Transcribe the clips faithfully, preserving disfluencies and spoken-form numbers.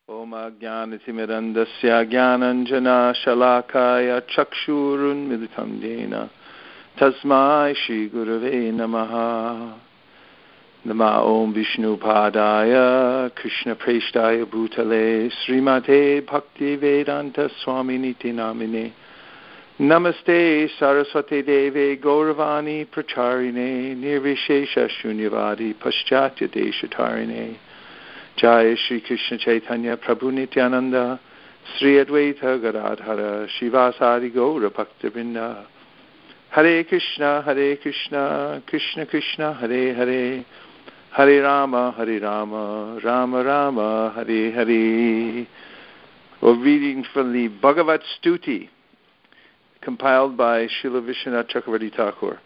Om Ajnanatimirandasya Jnananjana Shalakaya Chakshurunmilitam Yena Tasmai Shri Gurave Namaha. Nama Om Vishnu Padaya Krishna Preshtaya Bhutale Srimate Bhakti Vedanta Swami Niti Namine Namaste Saraswati Deve Gauravani Pracharine Nirvishesha Shunyavadi Paschatya Deshatarine Jai Shri Krishna Chaitanya Prabhu Nityananda Sri Advaita Gadadhara Shivasari Gaura Bhaktivinoda Hare Krishna Hare Krishna Krishna Krishna Hare Hare Hare Rama Hare Rama Rama Rama Hare Hare. We're reading from the Bhagavad Stuti compiled by Srila Vishwanath Chakravarti Thakur.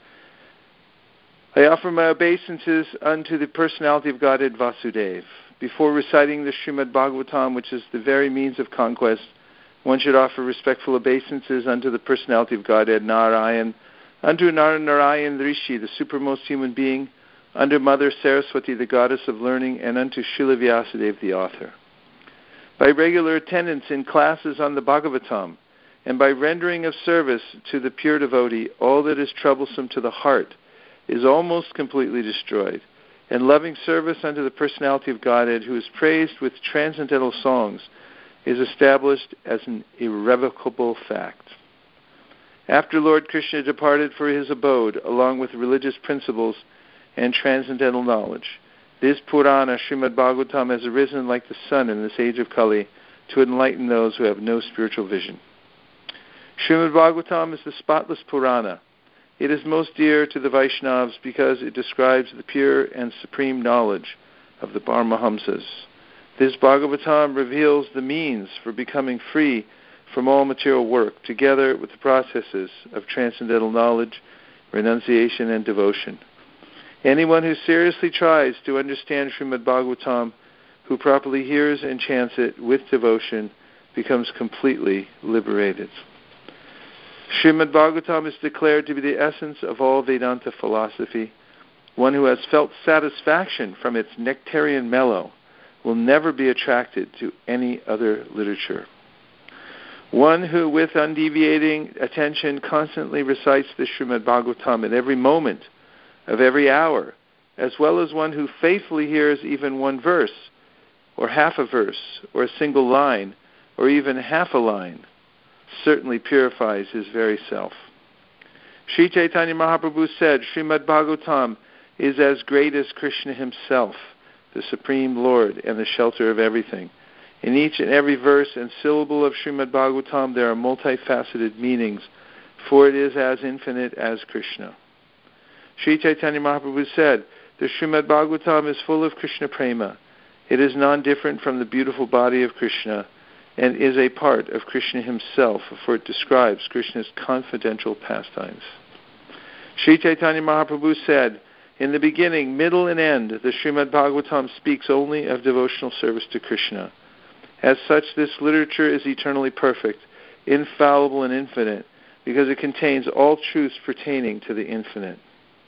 I offer my obeisances unto the personality of Godhead Vasudeva. Before reciting the Srimad Bhagavatam, which is the very means of conquest, one should offer respectful obeisances unto the personality of Godhead Narayan, unto Narayan Rishi, the supermost human being, unto Mother Saraswati, the goddess of learning, and unto Srila Vyasadeva, the author. By regular attendance in classes on the Bhagavatam, and by rendering of service to the pure devotee, all that is troublesome to the heart is almost completely destroyed. And loving service unto the personality of Godhead, who is praised with transcendental songs, is established as an irrevocable fact. After Lord Krishna departed for his abode, along with religious principles and transcendental knowledge, this Purana, Srimad Bhagavatam, has arisen like the sun in this age of Kali to enlighten those who have no spiritual vision. Srimad Bhagavatam is the spotless Purana. It is most dear to the Vaishnavas because it describes the pure and supreme knowledge of the Paramahamsas. This Bhagavatam reveals the means for becoming free from all material work, together with the processes of transcendental knowledge, renunciation, and devotion. Anyone who seriously tries to understand Srimad Bhagavatam, who properly hears and chants it with devotion, becomes completely liberated. Srimad Bhagavatam is declared to be the essence of all Vedanta philosophy. One who has felt satisfaction from its nectarian mellow will never be attracted to any other literature. One who with undeviating attention constantly recites the Srimad Bhagavatam at every moment of every hour, as well as one who faithfully hears even one verse, or half a verse, or a single line, or even half a line, certainly purifies his very self. Sri Chaitanya Mahaprabhu said, Srimad Bhagavatam is as great as Krishna himself, the Supreme Lord and the shelter of everything. In each and every verse and syllable of Srimad Bhagavatam there are multifaceted meanings, for it is as infinite as Krishna. Sri Chaitanya Mahaprabhu said, the Srimad Bhagavatam is full of Krishna prema. It is non-different from the beautiful body of Krishna, and is a part of Krishna himself, for it describes Krishna's confidential pastimes. Sri Chaitanya Mahaprabhu said, in the beginning, middle, and end, the Srimad Bhagavatam speaks only of devotional service to Krishna. As such, this literature is eternally perfect, infallible, and infinite, because it contains all truths pertaining to the infinite.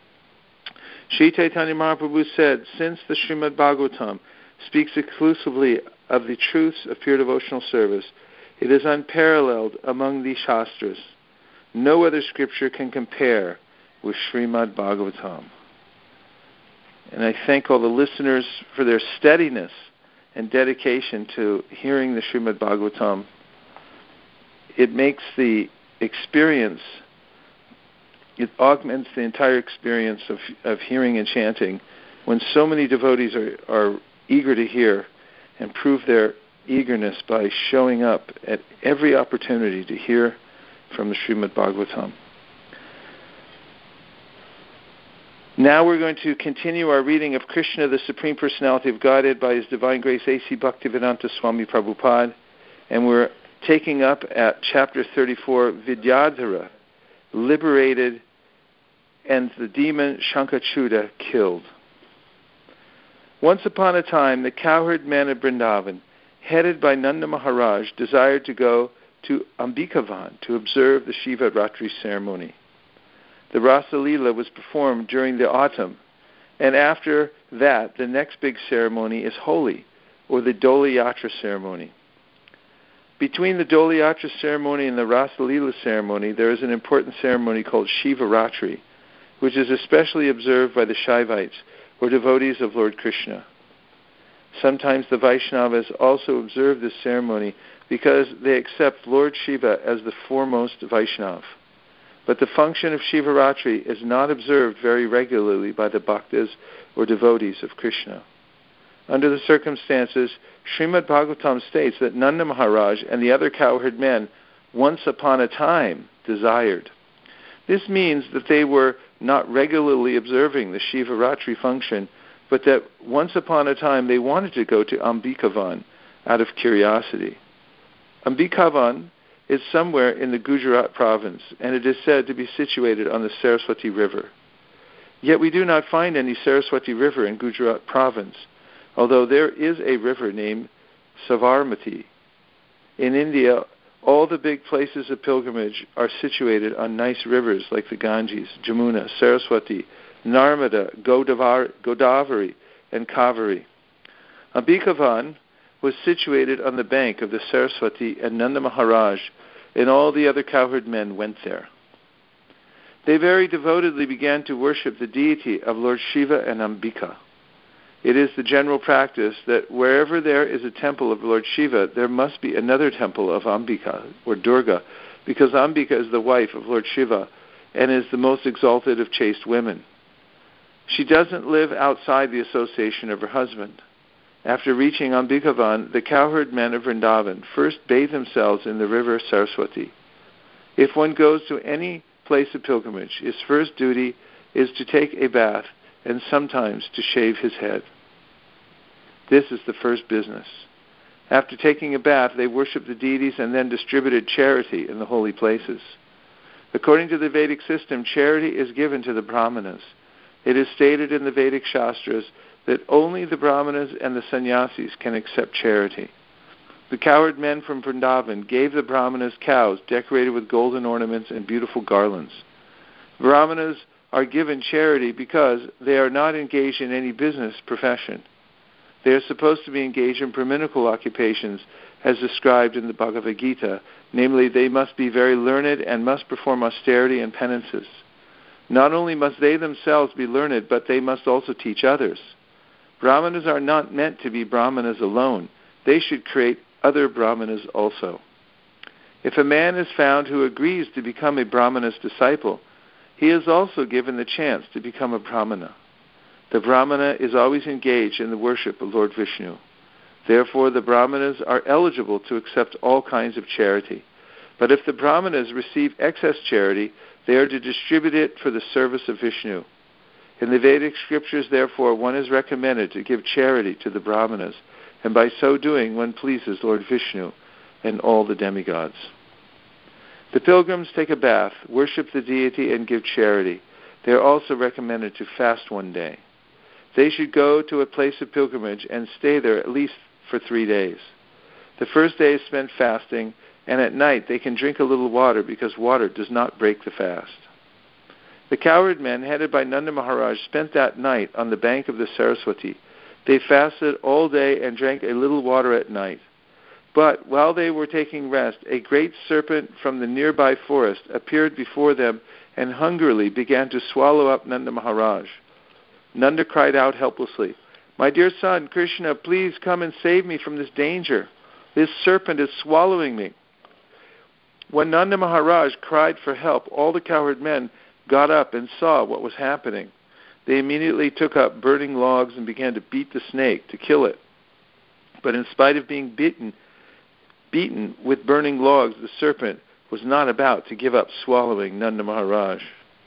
Sri Chaitanya Mahaprabhu said, since the Srimad Bhagavatam speaks exclusively of the truths of pure devotional service, it is unparalleled among the Shastras. No other scripture can compare with Srimad Bhagavatam. And I thank all the listeners for their steadiness and dedication to hearing the Srimad Bhagavatam. It makes the experience, it augments the entire experience of, of hearing and chanting when so many devotees are, are eager to hear and prove their eagerness by showing up at every opportunity to hear from the Srimad Bhagavatam. Now we're going to continue our reading of Krishna, the Supreme Personality of Godhead, by His Divine Grace A C Bhaktivedanta Swami Prabhupada, and we're taking up at chapter thirty-four, Vidyadhara, liberated, and the demon Shankachuta killed. Once upon a time, the cowherd man of Vrindavan, headed by Nanda Maharaj, desired to go to Ambikavan to observe the Shiva Ratri ceremony. The Rasa Leela was performed during the autumn, and after that, the next big ceremony is Holi, or the Doli Yatra ceremony. Between the Doli Yatra ceremony and the Rasa Leela ceremony, there is an important ceremony called Shivaratri, which is especially observed by the Shaivites, or devotees of Lord Krishna. Sometimes the Vaishnavas also observe this ceremony because they accept Lord Shiva as the foremost Vaishnav. But the function of Shivaratri is not observed very regularly by the bhaktas or devotees of Krishna. Under the circumstances, Srimad Bhagavatam states that Nanda Maharaj and the other cowherd men once upon a time desired. This means that they were not regularly observing the Shivaratri function, but that once upon a time they wanted to go to Ambikavan out of curiosity. Ambikavan is somewhere in the Gujarat province, and it is said to be situated on the Saraswati River. Yet we do not find any Saraswati River in Gujarat province, although there is a river named Savarmati. In India, all the big places of pilgrimage are situated on nice rivers like the Ganges, Jamuna, Saraswati, Narmada, Godavari, Godavari, and Kaveri. Ambikavan was situated on the bank of the Saraswati, and Nanda Maharaj and all the other cowherd men went there. They very devotedly began to worship the deity of Lord Shiva and Ambika. It is the general practice that wherever there is a temple of Lord Shiva, there must be another temple of Ambika, or Durga, because Ambika is the wife of Lord Shiva and is the most exalted of chaste women. She doesn't live outside the association of her husband. After reaching Ambikavan, the cowherd men of Vrindavan first bathe themselves in the river Saraswati. If one goes to any place of pilgrimage, his first duty is to take a bath and sometimes to shave his head. This is the first business. After taking a bath, they worship the deities and then distributed charity in the holy places. According to the Vedic system, charity is given to the Brahmanas. It is stated in the Vedic Shastras that only the Brahmanas and the sannyasis can accept charity. The cowherd men from Vrindavan gave the Brahmanas cows decorated with golden ornaments and beautiful garlands. Brahmanas are given charity because they are not engaged in any business profession. They are supposed to be engaged in brahminical occupations as described in the Bhagavad Gita, namely they must be very learned and must perform austerity and penances. Not only must they themselves be learned, but they must also teach others. Brahmanas are not meant to be Brahmanas alone. They should create other Brahmanas also. If a man is found who agrees to become a Brahmana's disciple, he is also given the chance to become a Brahmana. The Brahmana is always engaged in the worship of Lord Vishnu. Therefore, the Brahmanas are eligible to accept all kinds of charity. But if the Brahmanas receive excess charity, they are to distribute it for the service of Vishnu. In the Vedic scriptures, therefore, one is recommended to give charity to the Brahmanas, and by so doing, one pleases Lord Vishnu and all the demigods. The pilgrims take a bath, worship the deity, and give charity. They are also recommended to fast one day. They should go to a place of pilgrimage and stay there at least for three days. The first day is spent fasting, and at night they can drink a little water because water does not break the fast. The cowherd men, headed by Nanda Maharaj, spent that night on the bank of the Saraswati. They fasted all day and drank a little water at night. But while they were taking rest, a great serpent from the nearby forest appeared before them and hungrily began to swallow up Nanda Maharaj. Nanda cried out helplessly, "My dear son, Krishna, please come and save me from this danger. This serpent is swallowing me." When Nanda Maharaj cried for help, all the cowherd men got up and saw what was happening. They immediately took up burning logs and began to beat the snake to kill it. But in spite of being beaten, beaten with burning logs, the serpent was not about to give up swallowing Nanda Maharaj.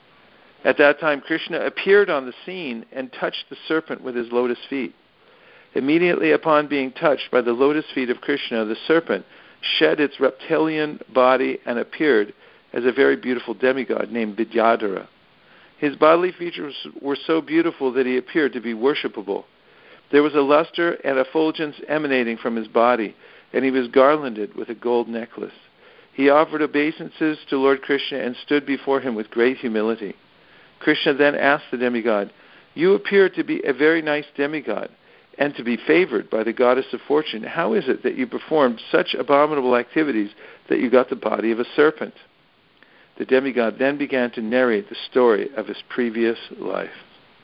At that time, Krishna appeared on the scene and touched the serpent with his lotus feet. Immediately upon being touched by the lotus feet of Krishna, the serpent shed its reptilian body and appeared as a very beautiful demigod named Vidyadhara. His bodily features were so beautiful that he appeared to be worshipable. There was a luster and effulgence emanating from his body, and he was garlanded with a gold necklace. He offered obeisances to Lord Krishna and stood before him with great humility. Krishna then asked the demigod, "You appear to be a very nice demigod. and to be favored by the goddess of fortune, how is it that you performed such abominable activities that you got the body of a serpent?" The demigod then began to narrate the story of his previous life.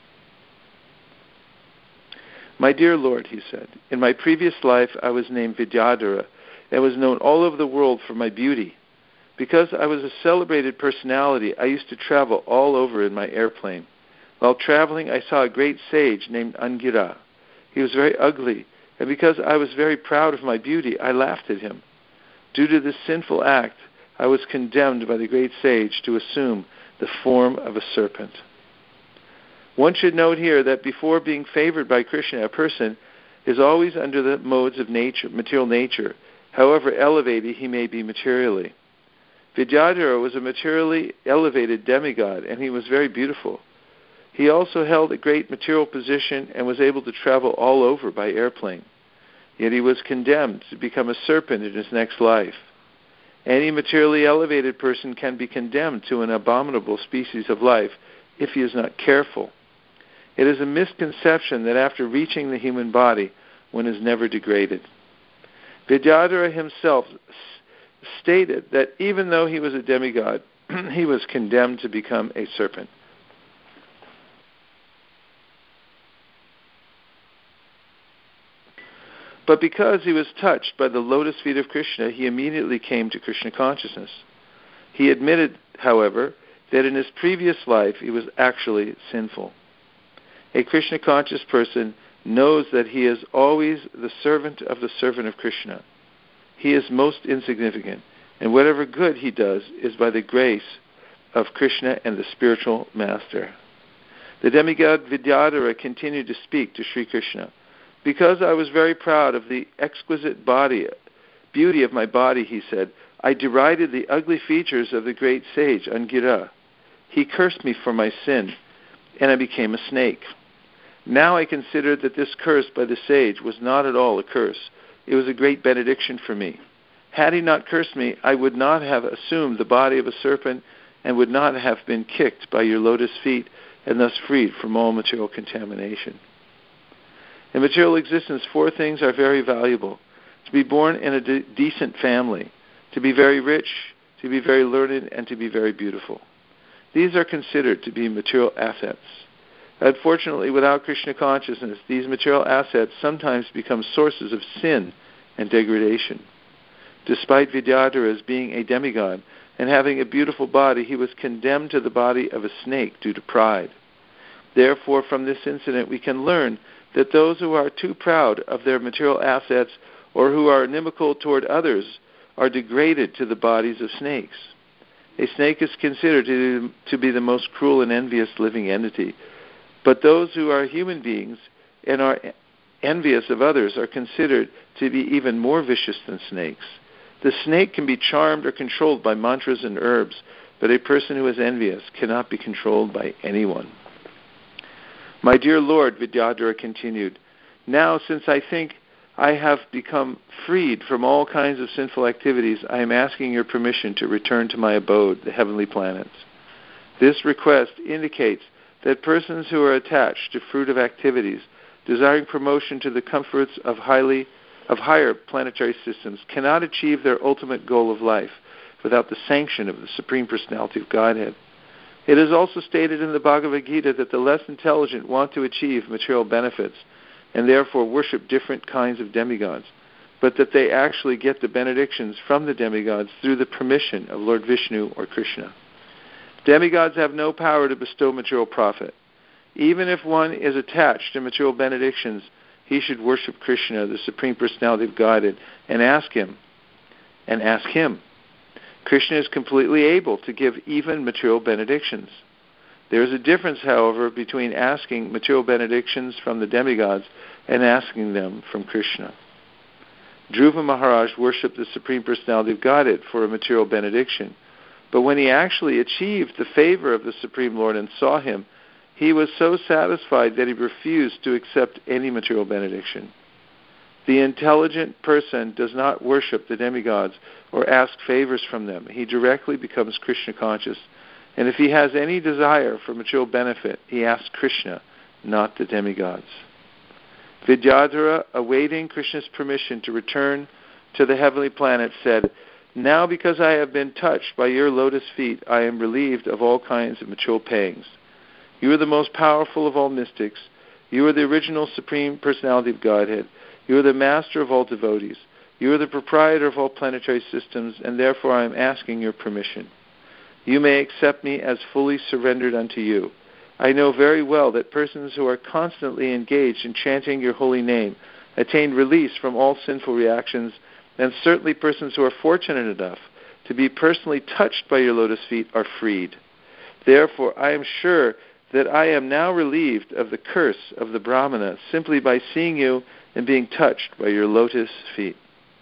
"My dear Lord," he said, "in my previous life I was named Vidyadhara and was known all over the world for my beauty. Because I was a celebrated personality, I used to travel all over in my airplane. While traveling, I saw a great sage named Angira. He was very ugly, and because I was very proud of my beauty, I laughed at him. Due to this sinful act, I was condemned by the great sage to assume the form of a serpent." One should note here that before being favored by Krishna, a person is always under the modes of nature, material nature, however elevated he may be materially. Vidyadhara was a materially elevated demigod, and he was very beautiful. He also held a great material position and was able to travel all over by airplane. Yet he was condemned to become a serpent in his next life. Any materially elevated person can be condemned to an abominable species of life if he is not careful. It is a misconception that after reaching the human body, one is never degraded. Vidyadhara himself s- stated that even though he was a demigod, he was condemned to become a serpent. But because he was touched by the lotus feet of Krishna, he immediately came to Krishna consciousness. He admitted, however, that in his previous life he was actually sinful. A Krishna-conscious person knows that he is always the servant of the servant of Krishna. He is most insignificant, and whatever good he does is by the grace of Krishna and the spiritual master. The demigod Vidyadhara continued to speak to Sri Krishna. "Because I was very proud of the exquisite body, beauty of my body," he said, "I derided the ugly features of the great sage Angira. He cursed me for my sin, and I became a snake. Now I considered that this curse by the sage was not at all a curse. It was a great benediction for me. Had he not cursed me, I would not have assumed the body of a serpent and would not have been kicked by your lotus feet and thus freed from all material contamination." In material existence, four things are very valuable: to be born in a de- decent family, to be very rich, to be very learned, and to be very beautiful. These are considered to be material assets. Unfortunately, without Krishna consciousness, these material assets sometimes become sources of sin and degradation. Despite Vidyadhara being a demigod and having a beautiful body, he was condemned to the body of a snake due to pride. Therefore, from this incident, we can learn that those who are too proud of their material assets or who are inimical toward others are degraded to the bodies of snakes. A snake is considered to, to be the most cruel and envious living entity, but those who are human beings and are envious of others are considered to be even more vicious than snakes. The snake can be charmed or controlled by mantras and herbs, but a person who is envious cannot be controlled by anyone. "My dear Lord," Vidyadhara continued, "now since I think I have become freed from all kinds of sinful activities, I am asking your permission to return to my abode, the heavenly planets." This request indicates that persons who are attached to fruitive activities, desiring promotion to the comforts of highly of higher planetary systems, cannot achieve their ultimate goal of life without the sanction of the Supreme Personality of Godhead. It is also stated in the Bhagavad Gita that the less intelligent want to achieve material benefits and therefore worship different kinds of demigods, but that they actually get the benedictions from the demigods through the permission of Lord Vishnu or Krishna. Demigods have no power to bestow material profit. Even if one is attached to material benedictions, he should worship Krishna, the Supreme Personality of Godhead, and ask him, and ask him. Krishna is completely able to give even material benedictions. There is a difference, however, between asking material benedictions from the demigods and asking them from Krishna. Dhruva Maharaj worshipped the Supreme Personality of Godhead for a material benediction, but when he actually achieved the favor of the Supreme Lord and saw him, he was so satisfied that he refused to accept any material benediction. The intelligent person does not worship the demigods or ask favors from them. He directly becomes Krishna conscious. And if he has any desire for material benefit, he asks Krishna, not the demigods. Vidyadhara, awaiting Krishna's permission to return to the heavenly planet, said, "Now because I have been touched by your lotus feet, I am relieved of all kinds of material pangs. You are the most powerful of all mystics. You are the original Supreme Personality of Godhead. You are the master of all devotees. You are the proprietor of all planetary systems, and therefore I am asking your permission. You may accept me as fully surrendered unto you. I know very well that persons who are constantly engaged in chanting your holy name attain release from all sinful reactions, and certainly persons who are fortunate enough to be personally touched by your lotus feet are freed. Therefore, I am sure that I am now relieved of the curse of the Brahmana simply by seeing you and being touched by your lotus feet."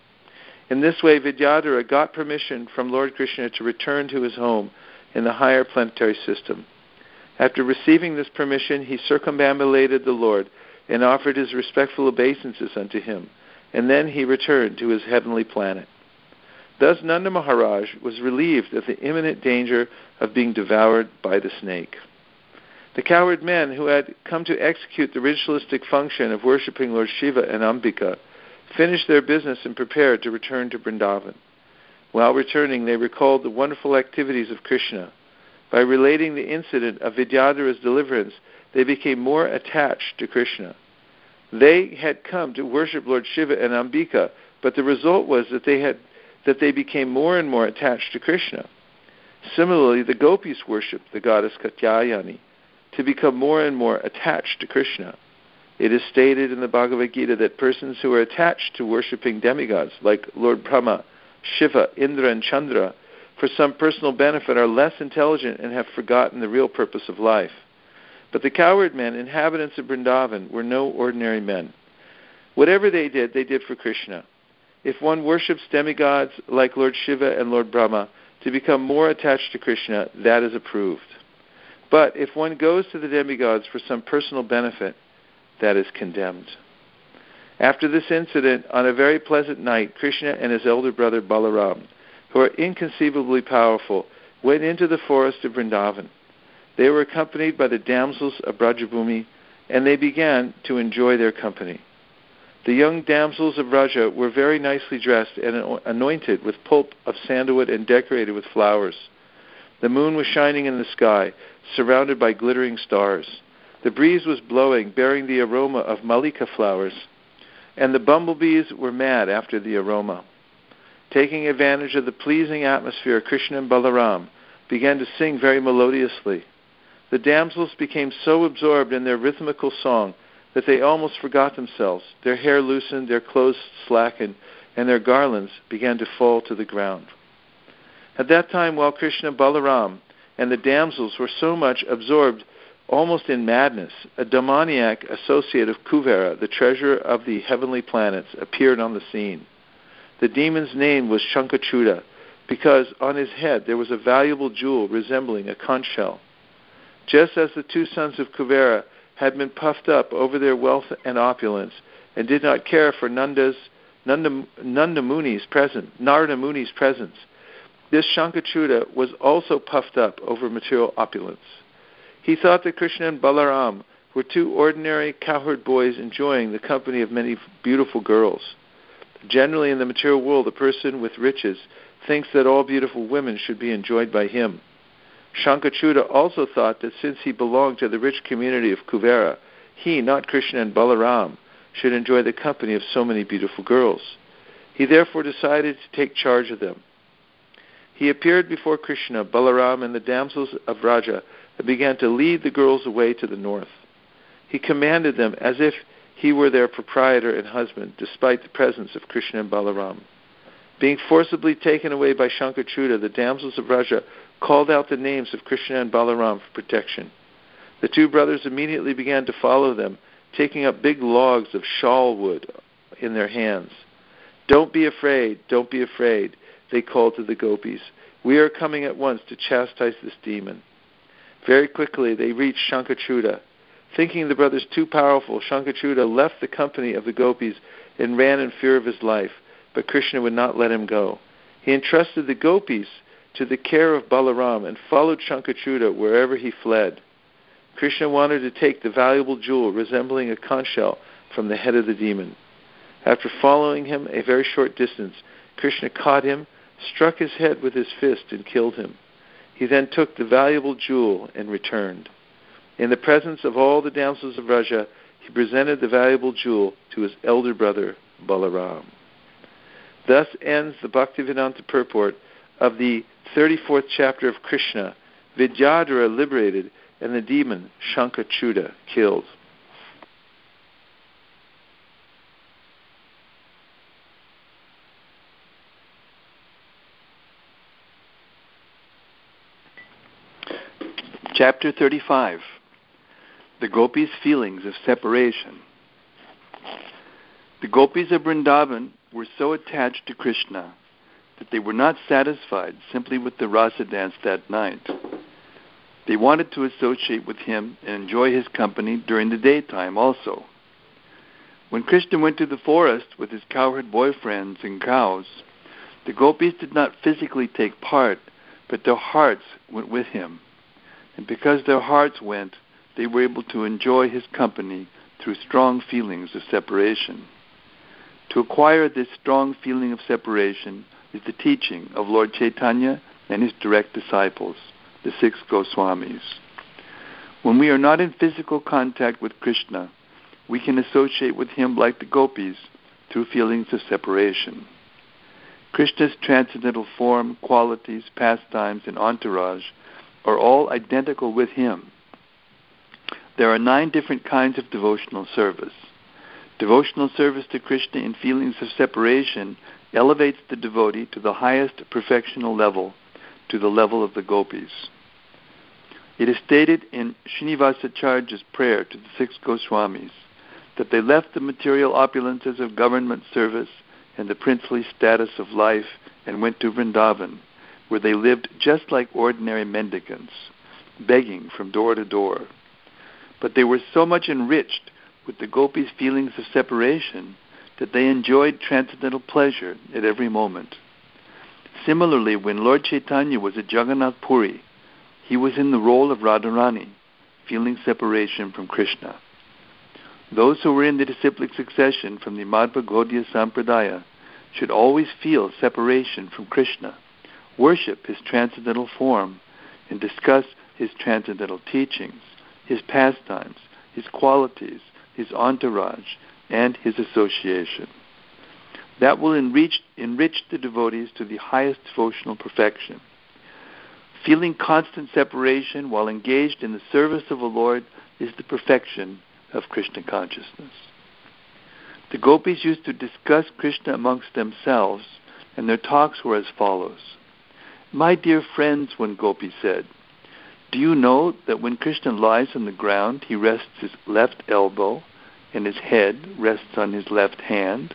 In this way, Vidyadhara got permission from Lord Krishna to return to his home in the higher planetary system. After receiving this permission, he circumambulated the Lord and offered his respectful obeisances unto him, and then he returned to his heavenly planet. Thus Nanda Maharaj was relieved of the imminent danger of being devoured by the snake. The cowherd men who had come to execute the ritualistic function of worshipping Lord Shiva and Ambika finished their business and prepared to return to Vrindavan. While returning, they recalled the wonderful activities of Krishna. By relating the incident of Vidyadhara's deliverance, they became more attached to Krishna. They had come to worship Lord Shiva and Ambika, but the result was that they had that they became more and more attached to Krishna. Similarly, the gopis worshipped the goddess Katyayani to become more and more attached to Krishna. It is stated in the Bhagavad Gita that persons who are attached to worshipping demigods like Lord Brahma, Shiva, Indra, and Chandra for some personal benefit are less intelligent and have forgotten the real purpose of life. But the cowherd men, inhabitants of Vrindavan, were no ordinary men. Whatever they did, they did for Krishna. If one worships demigods like Lord Shiva and Lord Brahma to become more attached to Krishna, that is approved. But if one goes to the demigods for some personal benefit, that is condemned. After this incident, on a very pleasant night, Krishna and his elder brother Balaram, who are inconceivably powerful, went into the forest of Vrindavan. They were accompanied by the damsels of Brajabhumi, and they began to enjoy their company. The young damsels of Vraja were very nicely dressed and anointed with pulp of sandalwood and decorated with flowers. The moon was shining in the sky, surrounded by glittering stars. The breeze was blowing, bearing the aroma of malika flowers, and the bumblebees were mad after the aroma. Taking advantage of the pleasing atmosphere, Krishna and Balaram began to sing very melodiously. The damsels became so absorbed in their rhythmical song that they almost forgot themselves. Their hair loosened, their clothes slackened, and their garlands began to fall to the ground. At that time, while Krishna, Balaram, and the damsels were so much absorbed, almost in madness, a demoniac associate of Kuvera, the treasurer of the heavenly planets, appeared on the scene. The demon's name was Shankachuda, because on his head there was a valuable jewel resembling a conch shell. Just as the two sons of Kuvera had been puffed up over their wealth and opulence, and did not care for Nanda's, Nanda, Nanda Muni's presence, Narada Muni's presence, this Shankachuda was also puffed up over material opulence. He thought that Krishna and Balaram were two ordinary cowherd boys enjoying the company of many beautiful girls. Generally in the material world, a person with riches thinks that all beautiful women should be enjoyed by him. Shankachuda also thought that since he belonged to the rich community of Kuvera, he, not Krishna and Balaram, should enjoy the company of so many beautiful girls. He therefore decided to take charge of them. He appeared before Krishna, Balaram, and the damsels of Vraja and began to lead the girls away to the north. He commanded them as if he were their proprietor and husband, despite the presence of Krishna and Balaram. Being forcibly taken away by Shankachuda, the damsels of Vraja called out the names of Krishna and Balaram for protection. The two brothers immediately began to follow them, taking up big logs of shawl wood in their hands. "Don't be afraid, don't be afraid," they called to the gopis. "We are coming at once to chastise this demon." Very quickly they reached Shankachuda. Thinking the brothers too powerful, Shankachuda left the company of the gopis and ran in fear of his life, but Krishna would not let him go. He entrusted the gopis to the care of Balaram and followed Shankachuda wherever he fled. Krishna wanted to take the valuable jewel resembling a conch shell from the head of the demon. After following him a very short distance, Krishna caught him, struck his head with his fist, and killed him. He then took the valuable jewel and returned. In the presence of all the damsels of Vraja, he presented the valuable jewel to his elder brother, Balaram. Thus ends the Bhaktivedanta purport of the thirty-fourth chapter of Krishna, Vidyadhara liberated and the demon Shankachuda killed. Chapter thirty-five. The Gopis' Feelings of Separation. The Gopis of Vrindavan were so attached to Krishna that they were not satisfied simply with the rasa dance that night. They wanted to associate with him and enjoy his company during the daytime also. When Krishna went to the forest with his cowherd boyfriends and cows, the Gopis did not physically take part, but their hearts went with him. And because their hearts went, they were able to enjoy his company through strong feelings of separation. To acquire this strong feeling of separation is the teaching of Lord Chaitanya and his direct disciples, the six Goswamis. When we are not in physical contact with Krishna, we can associate with him like the Gopis through feelings of separation. Krishna's transcendental form, qualities, pastimes, and entourage are all identical with him. There are nine different kinds of devotional service. Devotional service to Krishna in feelings of separation elevates the devotee to the highest perfectional level, to the level of the Gopis. It is stated in Srinivasacharya's prayer to the six Goswamis that they left the material opulences of government service and the princely status of life and went to Vrindavan, where they lived just like ordinary mendicants, begging from door to door. But they were so much enriched with the Gopis' feelings of separation that they enjoyed transcendental pleasure at every moment. Similarly, when Lord Chaitanya was at Jagannath Puri, he was in the role of Radharani, feeling separation from Krishna. Those who were in the disciplic succession from the Madhva Gaudiya Sampradaya should always feel separation from Krishna, worship his transcendental form, and discuss his transcendental teachings, his pastimes, his qualities, his entourage, and his association. That will enrich, enrich the devotees to the highest devotional perfection. Feeling constant separation while engaged in the service of the Lord is the perfection of Krishna consciousness. The Gopis used to discuss Krishna amongst themselves, and their talks were as follows. "My dear friends," one Gopi said, "do you know that when Krishna lies on the ground, he rests his left elbow and his head rests on his left hand?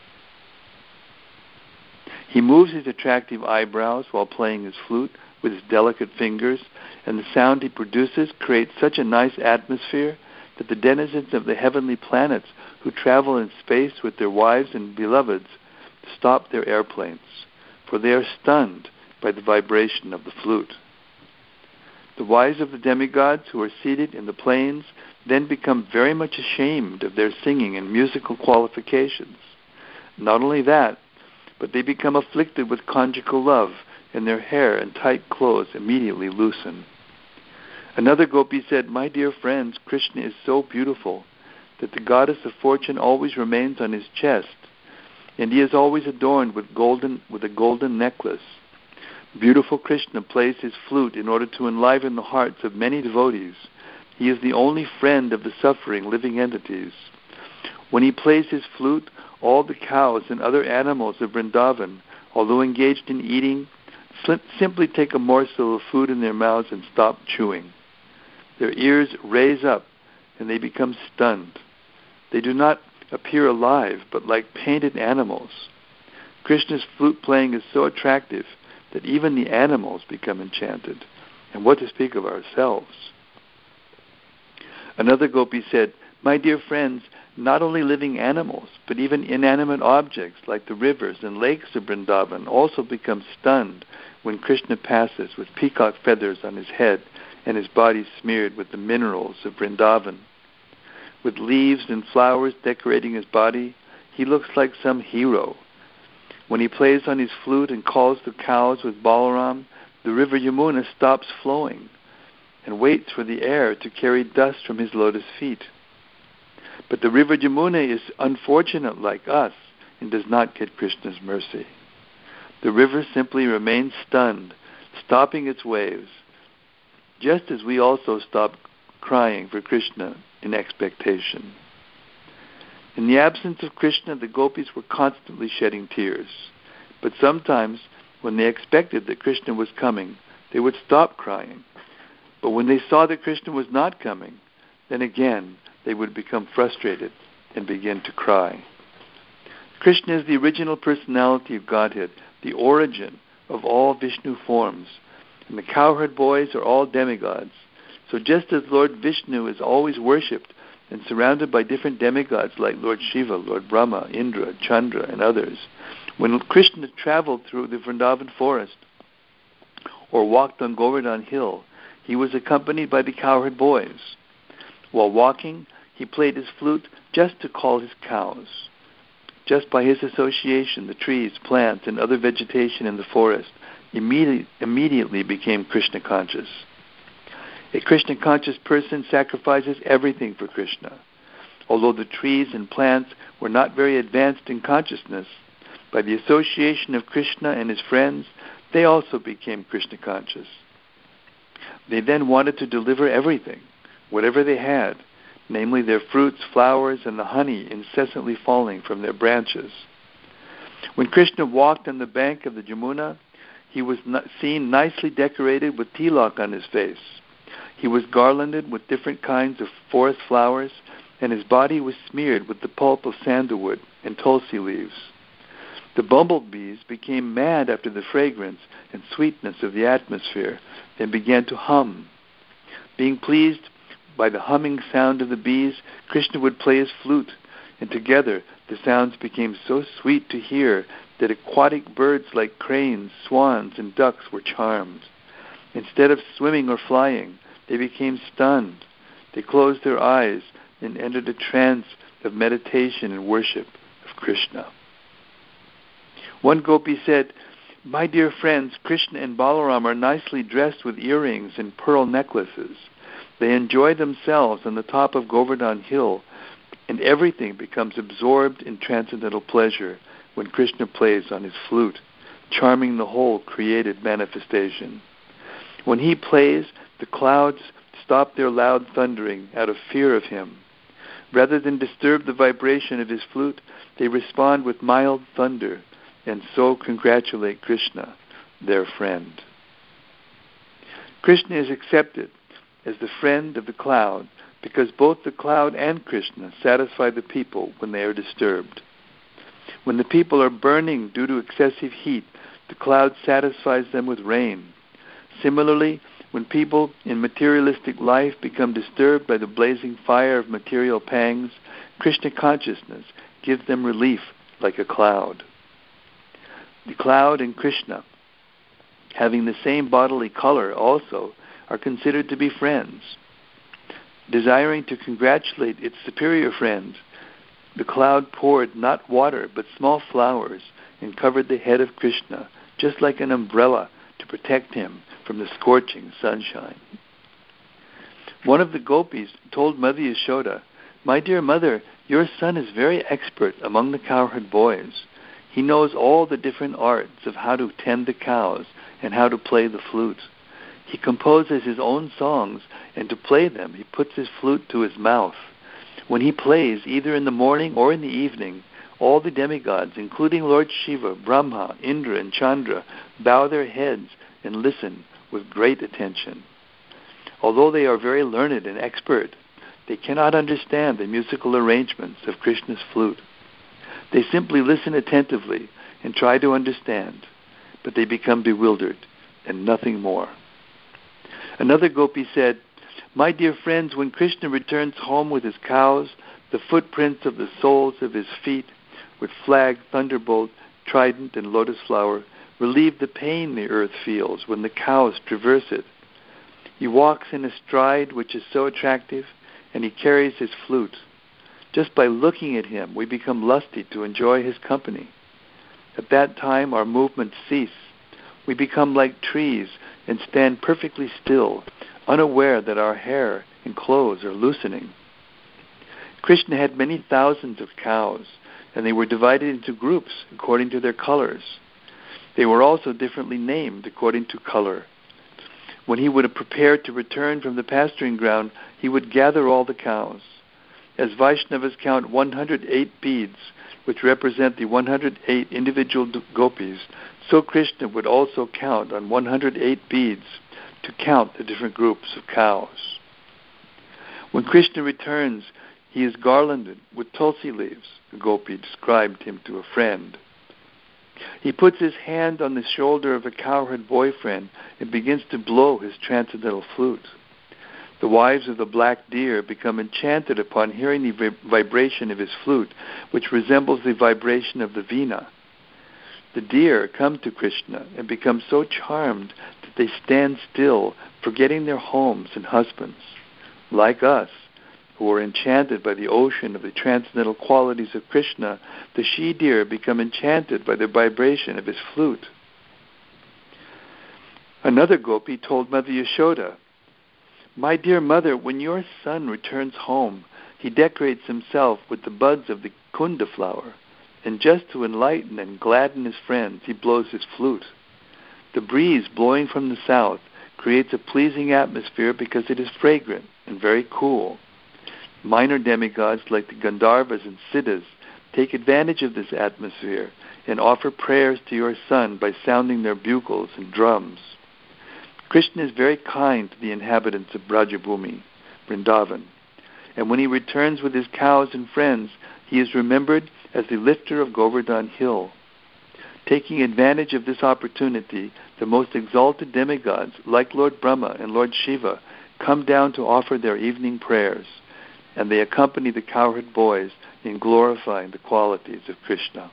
He moves his attractive eyebrows while playing his flute with his delicate fingers, and the sound he produces creates such a nice atmosphere that the denizens of the heavenly planets who travel in space with their wives and beloveds stop their airplanes, for they are stunned by the vibration of the flute. The wives of the demigods who are seated in the plains then become very much ashamed of their singing and musical qualifications. Not only that, but they become afflicted with conjugal love, and their hair and tight clothes immediately loosen." Another Gopi said, "My dear friends, Krishna is so beautiful that the goddess of fortune always remains on his chest, and he is always adorned with golden with a golden necklace. Beautiful Krishna plays his flute in order to enliven the hearts of many devotees. He is the only friend of the suffering living entities. When he plays his flute, all the cows and other animals of Vrindavan, although engaged in eating, simply take a morsel of food in their mouths and stop chewing. Their ears raise up and they become stunned. They do not appear alive, but like painted animals. Krishna's flute playing is so attractive that even the animals become enchanted. And what to speak of ourselves?" Another Gopi said, "My dear friends, not only living animals, but even inanimate objects like the rivers and lakes of Vrindavan also become stunned when Krishna passes with peacock feathers on his head and his body smeared with the minerals of Vrindavan. with leaves and flowers decorating his body, he looks like some hero. When he plays on his flute and calls the cows with Balaram, the river Yamuna stops flowing and waits for the air to carry dust from his lotus feet. But the river Yamuna is unfortunate like us and does not get Krishna's mercy. The river simply remains stunned, stopping its waves, just as we also stop crying for Krishna in expectation. In the absence of Krishna, the gopis were constantly shedding tears. But sometimes, when they expected that Krishna was coming, they would stop crying. But when they saw that Krishna was not coming, then again they would become frustrated and begin to cry. Krishna is the original personality of Godhead, the origin of all Vishnu forms. And the cowherd boys are all demigods. So just as Lord Vishnu is always worshipped and surrounded by different demigods like Lord Shiva, Lord Brahma, Indra, Chandra, and others, when Krishna traveled through the Vrindavan forest or walked on Govardhan Hill, he was accompanied by the cowherd boys. While walking, he played his flute just to call his cows. Just by his association, the trees, plants, and other vegetation in the forest immediately, immediately became Krishna conscious. A Krishna conscious person sacrifices everything for Krishna. Although the trees and plants were not very advanced in consciousness, by the association of Krishna and his friends, they also became Krishna conscious. They then wanted to deliver everything, whatever they had, namely their fruits, flowers, and the honey incessantly falling from their branches. When Krishna walked on the bank of the Yamuna, he was seen nicely decorated with tilak on his face. He was garlanded with different kinds of forest flowers, and his body was smeared with the pulp of sandalwood and tulsi leaves. The bumblebees became mad after the fragrance and sweetness of the atmosphere and began to hum. Being pleased by the humming sound of the bees, Krishna would play his flute, and together the sounds became so sweet to hear that aquatic birds like cranes, swans, and ducks were charmed. Instead of swimming or flying, they became stunned. They closed their eyes and entered a trance of meditation and worship of Krishna. One gopi said, "My dear friends, Krishna and Balaram are nicely dressed with earrings and pearl necklaces. They enjoy themselves on the top of Govardhan Hill, and everything becomes absorbed in transcendental pleasure when Krishna plays on his flute, charming the whole created manifestation. When he plays, the clouds stop their loud thundering out of fear of him. Rather than disturb the vibration of his flute, they respond with mild thunder, and so congratulate Krishna, their friend." Krishna is accepted as the friend of the cloud because both the cloud and Krishna satisfy the people when they are disturbed. When the people are burning due to excessive heat, the cloud satisfies them with rain. Similarly, when people in materialistic life become disturbed by the blazing fire of material pangs, Krishna consciousness gives them relief like a cloud. The cloud and Krishna, having the same bodily color also, are considered to be friends. Desiring to congratulate its superior friend, the cloud poured not water but small flowers and covered the head of Krishna, just like an umbrella to protect him from the scorching sunshine. One of the gopis told Mother Yashoda, "My dear mother, your son is very expert among the cowherd boys. He knows all the different arts of how to tend the cows and how to play the flute. He composes his own songs, and to play them he puts his flute to his mouth. When he plays, either in the morning or in the evening, all the demigods, including Lord Shiva, Brahma, Indra, and Chandra, bow their heads and listen with great attention. Although they are very learned and expert, they cannot understand the musical arrangements of Krishna's flute. They simply listen attentively and try to understand, but they become bewildered and nothing more." Another gopi said, "My dear friends, when Krishna returns home with his cows, the footprints of the soles of his feet, with flag, thunderbolt, trident, and lotus flower, relieve the pain the earth feels when the cows traverse it. He walks in a stride which is so attractive, and he carries his flute. Just by looking at him, we become lusty to enjoy his company. At that time, our movements cease. We become like trees and stand perfectly still, unaware that our hair and clothes are loosening. Krishna had many thousands of cows, and they were divided into groups according to their colors. They were also differently named according to color. When he would have prepared to return from the pasturing ground, he would gather all the cows. As Vaishnavas count one hundred eight beads, which represent the one hundred eight individual gopis, so Krishna would also count on one hundred eight beads to count the different groups of cows. When Krishna returns, he is garlanded with tulsi leaves, the gopi described him to a friend. He puts his hand on the shoulder of a cowherd boyfriend and begins to blow his transcendental flute. The wives of the black deer become enchanted upon hearing the vibration of his flute, which resembles the vibration of the veena. The deer come to Krishna and become so charmed that they stand still, forgetting their homes and husbands. Like us, who are enchanted by the ocean of the transcendental qualities of Krishna, the she-deer become enchanted by the vibration of his flute. Another gopi told Mother Yashoda, "My dear mother, when your son returns home, he decorates himself with the buds of the kunda flower, and just to enlighten and gladden his friends, he blows his flute. The breeze blowing from the south creates a pleasing atmosphere because it is fragrant and very cool. Minor demigods like the Gandharvas and Siddhas take advantage of this atmosphere and offer prayers to your son by sounding their bugles and drums. Krishna is very kind to the inhabitants of Brajabhumi, Vrindavan, and when he returns with his cows and friends, he is remembered as the lifter of Govardhan Hill. Taking advantage of this opportunity, the most exalted demigods, like Lord Brahma and Lord Shiva, come down to offer their evening prayers, and they accompany the cowherd boys in glorifying the qualities of Krishna.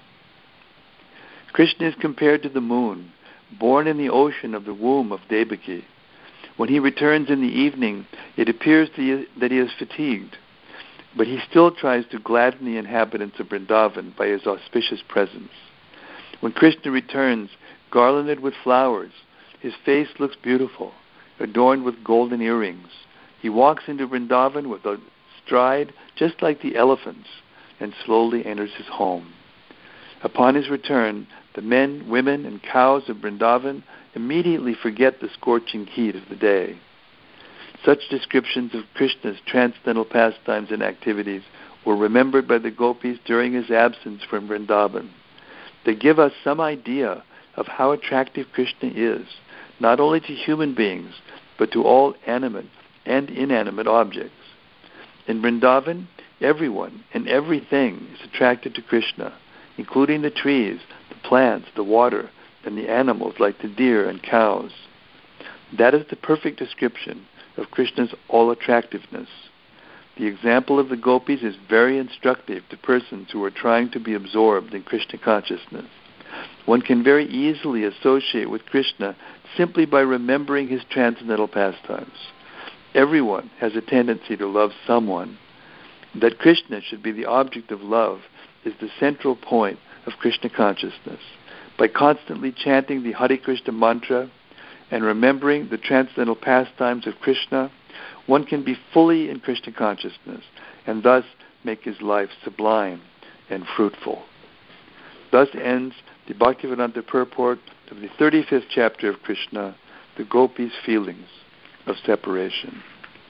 Krishna is compared to the moon, born in the ocean of the womb of Devaki. When he returns in the evening, it appears that he is fatigued, but he still tries to gladden the inhabitants of Vrindavan by his auspicious presence. When Krishna returns, garlanded with flowers, his face looks beautiful, adorned with golden earrings. He walks into Vrindavan with a stride just like the elephants and slowly enters his home. Upon his return, the men, women, and cows of Vrindavan immediately forget the scorching heat of the day. Such descriptions of Krishna's transcendental pastimes and activities were remembered by the gopis during his absence from Vrindavan. They give us some idea of how attractive Krishna is, not only to human beings, but to all animate and inanimate objects. In Vrindavan, everyone and everything is attracted to Krishna, including the trees, the plants, the water, and the animals like the deer and cows. That is the perfect description of Krishna's all-attractiveness. The example of the gopis is very instructive to persons who are trying to be absorbed in Krishna consciousness. One can very easily associate with Krishna simply by remembering his transcendental pastimes. Everyone has a tendency to love someone. That Krishna should be the object of love is the central point of Krishna consciousness. By constantly chanting the Hare Krishna mantra and remembering the transcendental pastimes of Krishna, one can be fully in Krishna consciousness and thus make his life sublime and fruitful. Thus ends the Bhaktivedanta purport of the thirty-fifth chapter of Krishna, the Gopis' feelings of separation.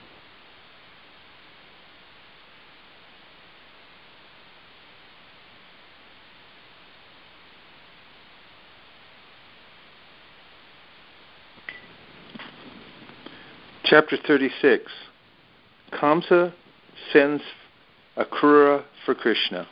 Chapter thirty-six. Kamsa sends Akrura for Krishna.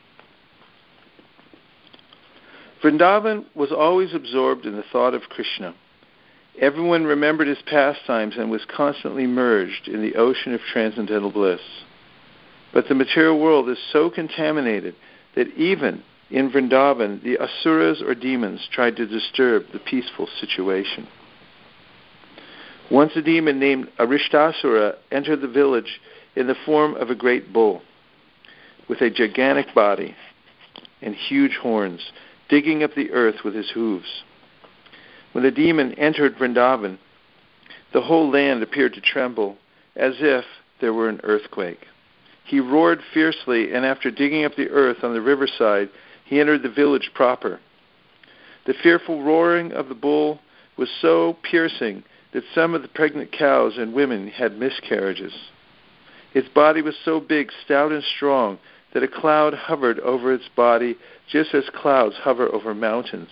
Vrindavan was always absorbed in the thought of Krishna. Everyone remembered his pastimes and was constantly merged in the ocean of transcendental bliss. But the material world is so contaminated that even in Vrindavan, the asuras or demons tried to disturb the peaceful situation. Once a demon named Arishtasura entered the village in the form of a great bull. with a gigantic body and huge horns, digging up the earth with his hooves. When the demon entered Vrindavan, the whole land appeared to tremble, as if there were an earthquake. He roared fiercely, and after digging up the earth on the riverside, he entered the village proper. The fearful roaring of the bull was so piercing that some of the pregnant cows and women had miscarriages. Its body was so big, stout, and strong that a cloud hovered over its body, just as clouds hover over mountains.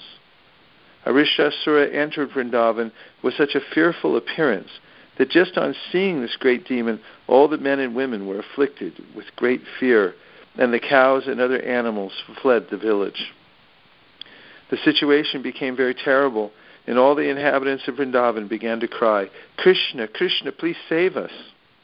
Aristasura entered Vrindavan with such a fearful appearance that just on seeing this great demon, all the men and women were afflicted with great fear, and the cows and other animals fled the village. The situation became very terrible, and all the inhabitants of Vrindavan began to cry, "Krishna, Krishna, please save us."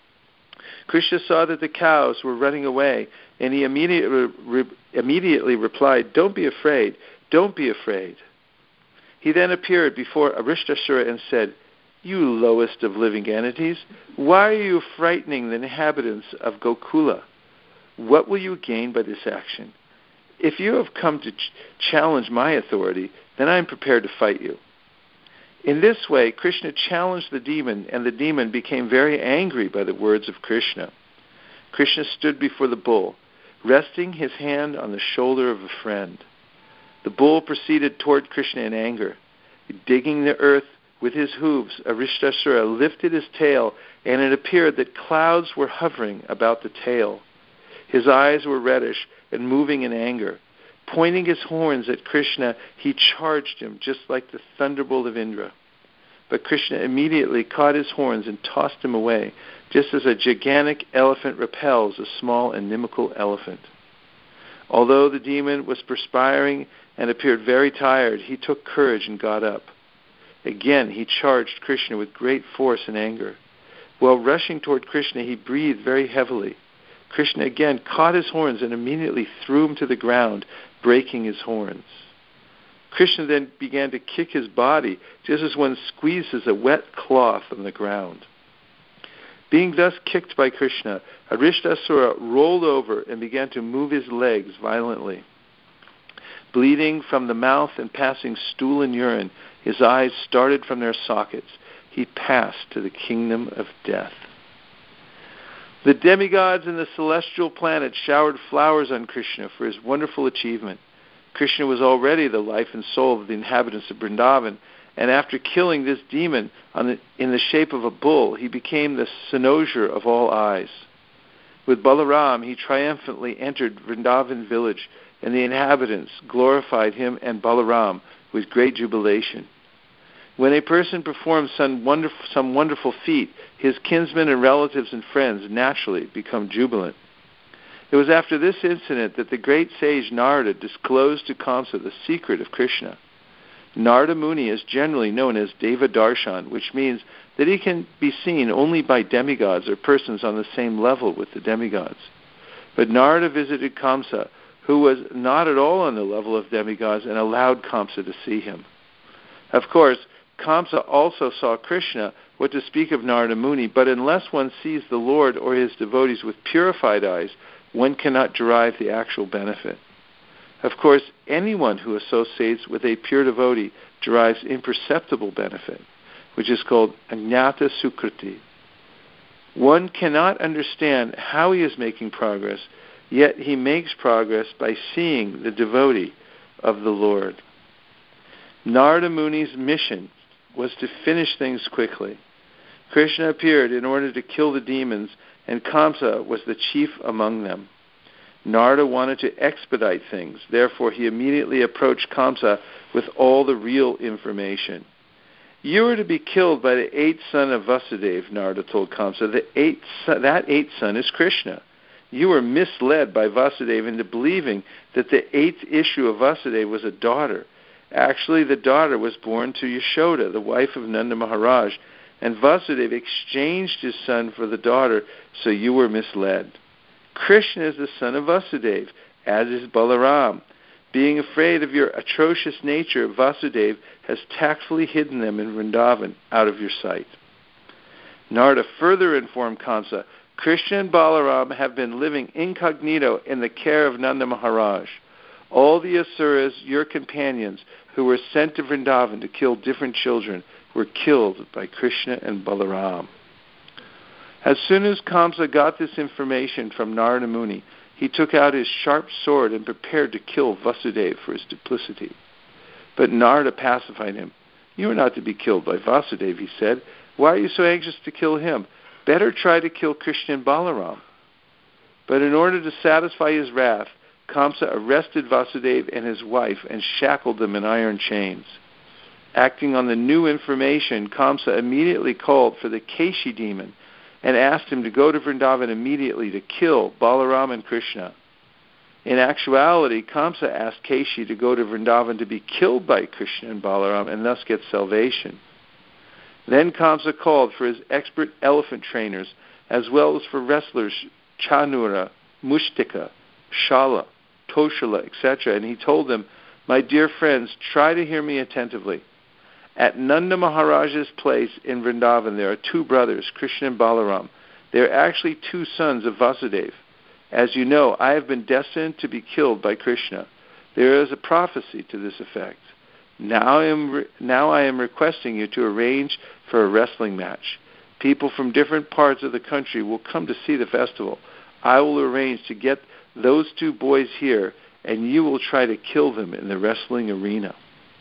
Krishna saw that the cows were running away, and he immediately, re- immediately replied, "Don't be afraid, don't be afraid." He then appeared before Aristasura and said, "You lowest of living entities, why are you frightening the inhabitants of Gokula? What will you gain by this action? If you have come to ch- challenge my authority, then I am prepared to fight you." In this way, Krishna challenged the demon, and the demon became very angry by the words of Krishna. Krishna stood before the bull, resting his hand on the shoulder of a friend. The bull proceeded toward Krishna in anger. Digging the earth with his hooves, Aristasura lifted his tail, and it appeared that clouds were hovering about the tail. His eyes were reddish and moving in anger. Pointing his horns at Krishna, he charged him just like the thunderbolt of Indra. But Krishna immediately caught his horns and tossed him away, just as a gigantic elephant repels a small inimical elephant. Although the demon was perspiring and appeared very tired, he took courage and got up. Again, he charged Krishna with great force and anger. While rushing toward Krishna, he breathed very heavily. Krishna again caught his horns and immediately threw him to the ground, breaking his horns. Krishna then began to kick his body, just as one squeezes a wet cloth on the ground. Being thus kicked by Krishna, Aristasura rolled over and began to move his legs violently. Bleeding from the mouth and passing stool and urine, his eyes started from their sockets. He passed to the kingdom of death. The demigods and the celestial planets showered flowers on Krishna for his wonderful achievement. Krishna was already the life and soul of the inhabitants of Vrindavan, and after killing this demon on the, in the shape of a bull, he became the cynosure of all eyes. With Balaram, he triumphantly entered Vrindavan village, and the inhabitants glorified him and Balaram with great jubilation. When a person performs some wonderful, some wonderful feat, his kinsmen and relatives and friends naturally become jubilant. It was after this incident that the great sage Narada disclosed to Kamsa the secret of Krishna. Narada Muni is generally known as Deva Darshan, which means that he can be seen only by demigods or persons on the same level with the demigods. But Narada visited Kamsa, who was not at all on the level of demigods, and allowed Kamsa to see him. Of course, Kamsa also saw Krishna, what to speak of Narada Muni, but unless one sees the Lord or his devotees with purified eyes, one cannot derive the actual benefit. Of course, anyone who associates with a pure devotee derives imperceptible benefit, which is called Ajnata Sukriti. One cannot understand how he is making progress, yet he makes progress by seeing the devotee of the Lord. Narada Muni's mission was to finish things quickly. Krishna appeared in order to kill the demons, and Kamsa was the chief among them. Narada wanted to expedite things, therefore he immediately approached Kamsa with all the real information. You are to be killed by the eighth son of Vasudeva, Narada told Kamsa. The eighth son, that eighth son is Krishna. You were misled by Vasudeva into believing that the eighth issue of Vasudeva was a daughter. Actually, the daughter was born to Yashoda, the wife of Nanda Maharaj, and Vasudeva exchanged his son for the daughter, so you were misled. Krishna is the son of Vasudeva, as is Balaram. Being afraid of your atrocious nature, Vasudeva has tactfully hidden them in Vrindavan out of your sight. Narada further informed Kamsa Krishna and Balaram have been living incognito in the care of Nanda Maharaj. All the asuras, your companions, who were sent to Vrindavan to kill different children, were killed by Krishna and Balaram. As soon as Kamsa got this information from Narada Muni, he took out his sharp sword and prepared to kill Vasudeva for his duplicity. But Narada pacified him. You are not to be killed by Vasudeva, he said. Why are you so anxious to kill him? Better try to kill Krishna and Balaram. But in order to satisfy his wrath, Kamsa arrested Vasudeva and his wife and shackled them in iron chains. Acting on the new information, Kamsa immediately called for the Keshi demon and asked him to go to Vrindavan immediately to kill Balaram and Krishna. In actuality, Kamsa asked Keshi to go to Vrindavan to be killed by Krishna and Balaram and thus get salvation. Then Kamsa called for his expert elephant trainers as well as for wrestlers Chanura, Mushtika, Shala, Toshala, et cetera, and he told them, my dear friends, try to hear me attentively. At Nanda Maharaj's place in Vrindavan, there are two brothers, Krishna and Balaram. They are actually two sons of Vasudeva. As you know, I have been destined to be killed by Krishna. There is a prophecy to this effect. Now I am, re- now I am requesting you to arrange for a wrestling match. People from different parts of the country will come to see the festival. I will arrange to get those two boys here, and you will try to kill them in the wrestling arena.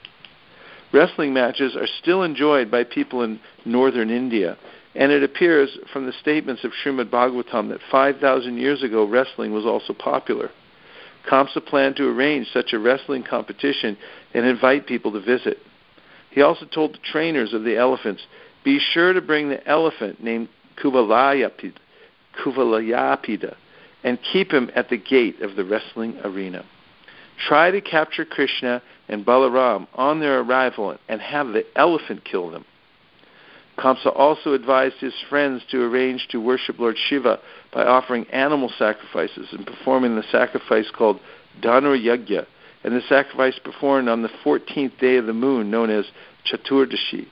Wrestling matches are still enjoyed by people in northern India, and it appears from the statements of Srimad Bhagavatam that five thousand years ago wrestling was also popular. Kamsa planned to arrange such a wrestling competition and invite people to visit. He also told the trainers of the elephants, be sure to bring the elephant named Kuvalayapida, Kuvalayapida and keep him at the gate of the wrestling arena. Try to capture Krishna and Balaram on their arrival and have the elephant kill them. Kamsa also advised his friends to arrange to worship Lord Shiva by offering animal sacrifices and performing the sacrifice called Dhanur Yagya, and the sacrifice performed on the fourteenth day of the moon known as Chaturdashi.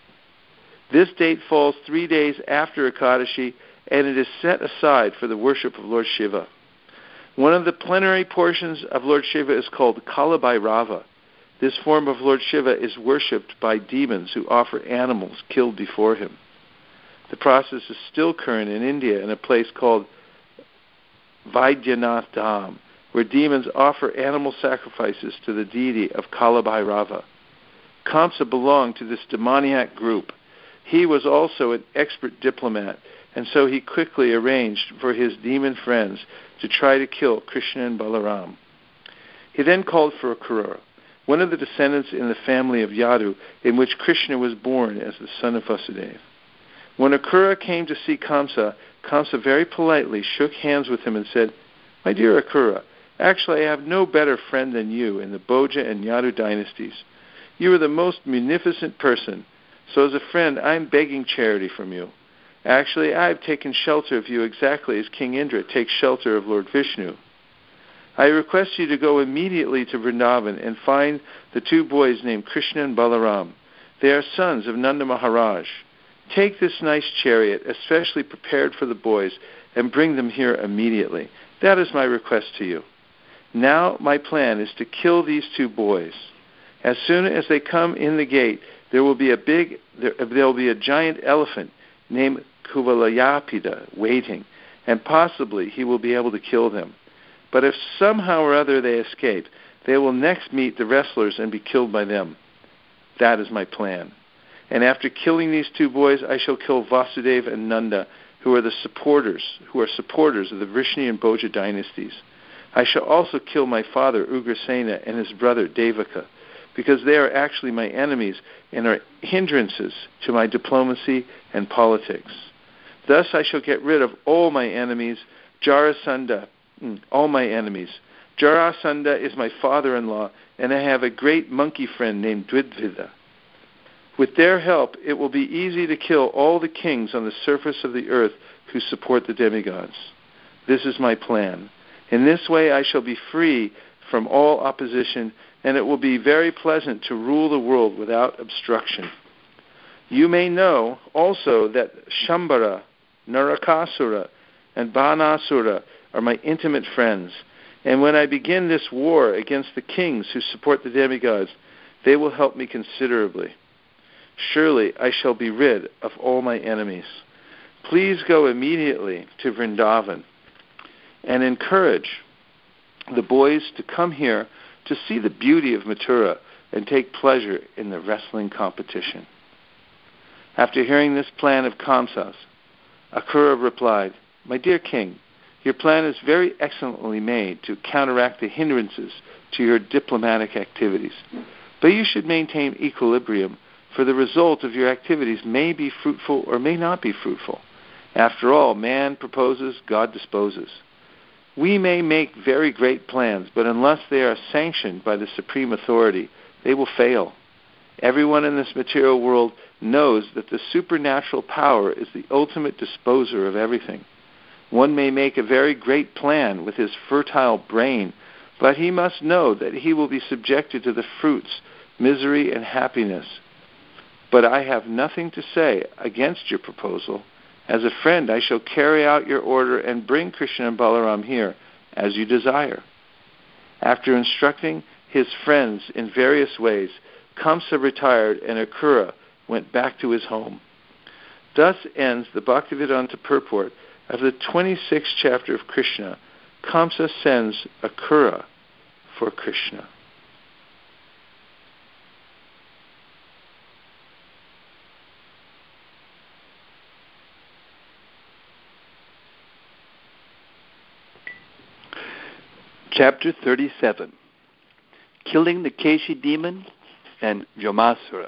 This date falls three days after Ekadashi, and it is set aside for the worship of Lord Shiva. One of the plenary portions of Lord Shiva is called Kalabhairava. This form of Lord Shiva is worshipped by demons who offer animals killed before him. The process is still current in India in a place called Vaidyanath Dham, where demons offer animal sacrifices to the deity of Kalabhairava. Kamsa belonged to this demoniac group. He was also an expert diplomat, and so he quickly arranged for his demon friends to try to kill Krishna and Balaram. He then called for Akrura, one of the descendants in the family of Yadu, in which Krishna was born as the son of Vasudeva. When Akrura came to see Kamsa, Kamsa very politely shook hands with him and said, my dear Akrura, actually I have no better friend than you in the Bhoja and Yadu dynasties. You are the most munificent person, so as a friend I am begging charity from you. Actually, I have taken shelter of you exactly as King Indra takes shelter of Lord Vishnu. I request you to go immediately to Vrindavan and find the two boys named Krishna and Balaram. They are sons of Nanda Maharaj. Take this nice chariot, especially prepared for the boys, and bring them here immediately. That is my request to you. Now my plan is to kill these two boys. As soon as they come in the gate, there will be a big, there, there will be a giant elephant named Kuvalayapida waiting, and possibly he will be able to kill them. But if somehow or other they escape, they will next meet the wrestlers and be killed by them. That is my plan. And after killing these two boys, I shall kill Vasudeva and Nanda, who are the supporters, who are supporters of the Vrishni and Bhoja dynasties. I shall also kill my father Ugrasena and his brother Devaka, because they are actually my enemies and are hindrances to my diplomacy and politics. Thus I shall get rid of all my enemies, Jarasandha, all my enemies. Jarasandha is my father-in-law, and I have a great monkey friend named Dvidvida. With their help, it will be easy to kill all the kings on the surface of the earth who support the demigods. This is my plan. In this way I shall be free from all opposition, and it will be very pleasant to rule the world without obstruction. You may know also that Shambhara, Narakasura, and Banasura are my intimate friends. And when I begin this war against the kings who support the demigods, they will help me considerably. Surely I shall be rid of all my enemies. Please go immediately to Vrindavan and encourage the boys to come here to see the beauty of Mathura and take pleasure in the wrestling competition. After hearing this plan of Kamsa's, Akrura replied, "My dear king, your plan is very excellently made to counteract the hindrances to your diplomatic activities. But you should maintain equilibrium, for the result of your activities may be fruitful or may not be fruitful. After all, man proposes, God disposes. We may make very great plans, but unless they are sanctioned by the supreme authority, they will fail. Everyone in this material world knows that the supernatural power is the ultimate disposer of everything. One may make a very great plan with his fertile brain, but he must know that he will be subjected to the fruits, misery, and happiness. But I have nothing to say against your proposal. As a friend, I shall carry out your order and bring Krishna and Balaram here, as you desire." After instructing his friends in various ways, Kamsa retired and Akrura went back to his home. Thus ends the Bhaktivedanta purport of the twenty-sixth chapter of Krishna. Kamsa sends Akrura for Krishna. Chapter thirty-seven. Killing the Keshi demon and Vyomasura.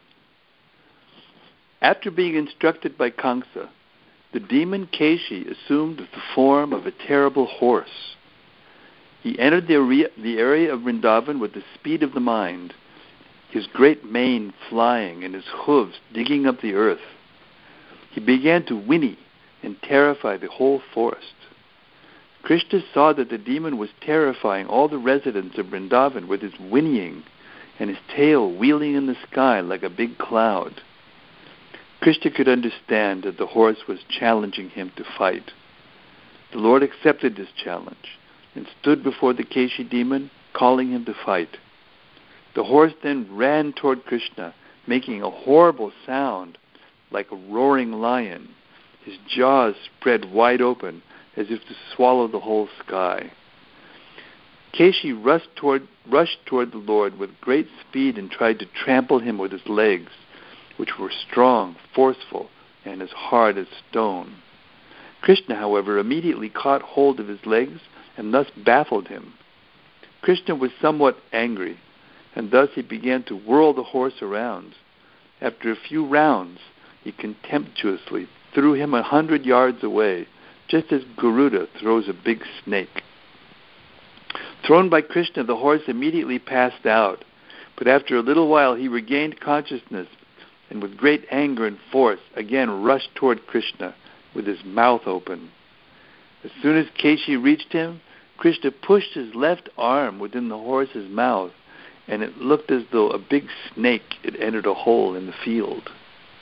After being instructed by Kamsa, the demon Keshi assumed the form of a terrible horse. He entered the area, the area of Vrindavan with the speed of the mind, his great mane flying and his hooves digging up the earth. He began to whinny and terrify the whole forest. Krishna saw that the demon was terrifying all the residents of Vrindavan with his whinnying and his tail wheeling in the sky like a big cloud. Krishna could understand that the horse was challenging him to fight. The Lord accepted this challenge and stood before the Keshi demon, calling him to fight. The horse then ran toward Krishna, making a horrible sound like a roaring lion, his jaws spread wide open as if to swallow the whole sky. Keshi rushed toward, rushed toward the Lord with great speed and tried to trample him with his legs, which were strong, forceful, and as hard as stone. Krishna, however, immediately caught hold of his legs and thus baffled him. Krishna was somewhat angry, and thus he began to whirl the horse around. After a few rounds, he contemptuously threw him a hundred yards away, just as Garuda throws a big snake. Thrown by Krishna, the horse immediately passed out, but after a little while he regained consciousness and with great anger and force again rushed toward Krishna with his mouth open. As soon as Keshi reached him, Krishna pushed his left arm within the horse's mouth, and it looked as though a big snake had entered a hole in the field.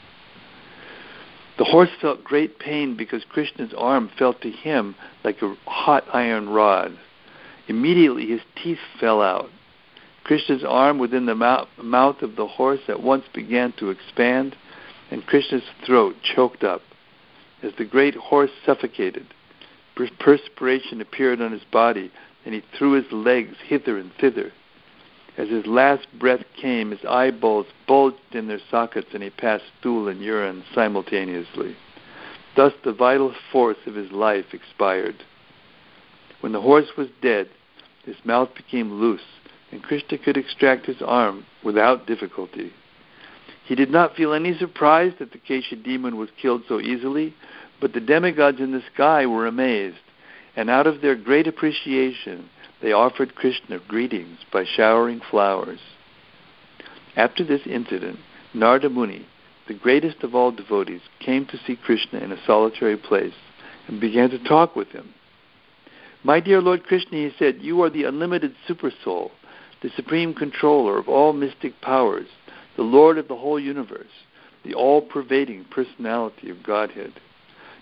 The horse felt great pain because Krishna's arm felt to him like a hot iron rod. Immediately his teeth fell out. Krishna's arm within the mouth, mouth of the horse at once began to expand, and Krishna's throat choked up. As the great horse suffocated, perspiration appeared on his body, and he threw his legs hither and thither. As his last breath came, his eyeballs bulged in their sockets, and he passed stool and urine simultaneously. Thus the vital force of his life expired. When the horse was dead, his mouth became loose, and Krishna could extract his arm without difficulty. He did not feel any surprise that the Keshi demon was killed so easily, but the demigods in the sky were amazed, and out of their great appreciation, they offered Krishna greetings by showering flowers. After this incident, Narada Muni, the greatest of all devotees, came to see Krishna in a solitary place and began to talk with him. "My dear Lord Krishna," he said, "you are the unlimited Supersoul, the supreme controller of all mystic powers, the Lord of the whole universe, the all-pervading personality of Godhead.